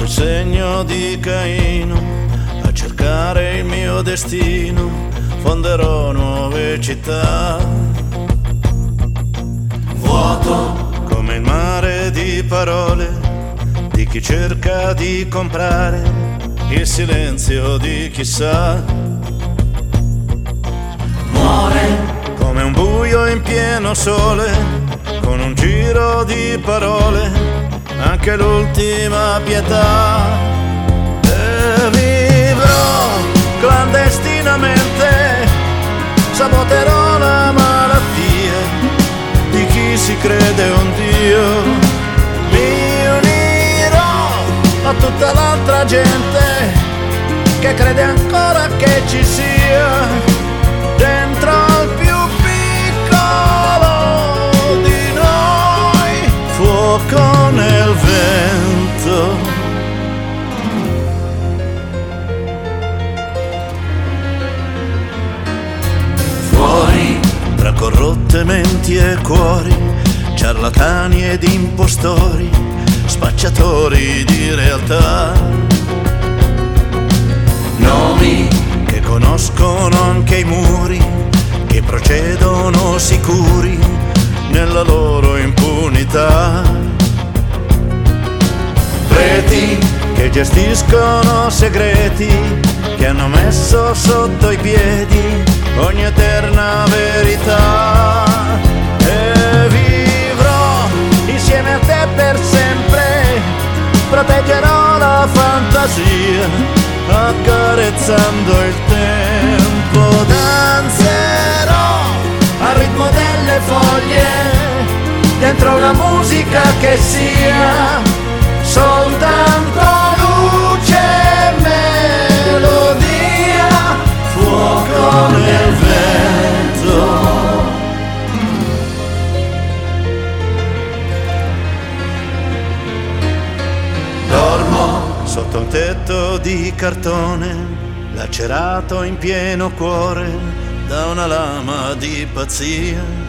col segno di Caino a cercare il mio destino, fonderò nuove città. Vuoto come il mare di parole di chi cerca di comprare il silenzio di chi sa. Muore come un buio in pieno sole, con un giro di parole, anche l'ultima pietà. E vivrò clandestinamente, saboterò la malattia di chi si crede un Dio. Mi unirò a tutta l'altra gente che crede ancora che ci sia dentro al più piccolo di noi fuoco nel vento. Fuori tra corrotte menti e cuori, ciarlatani ed impostori, spacciatori di realtà. Nomi che conoscono anche i muri, che procedono sicuri nella loro impunità. Preti che gestiscono segreti, che hanno messo sotto i piedi ogni eterna verità. E vivrò insieme a te per sempre, proteggerò la fantasia accarezzando il tempo. Danzerò al ritmo delle foglie dentro una musica che sia soltanto luce e melodia, fuoco nel vento. Dormo sotto un tetto di cartone, lacerato in pieno cuore da una lama di pazzia.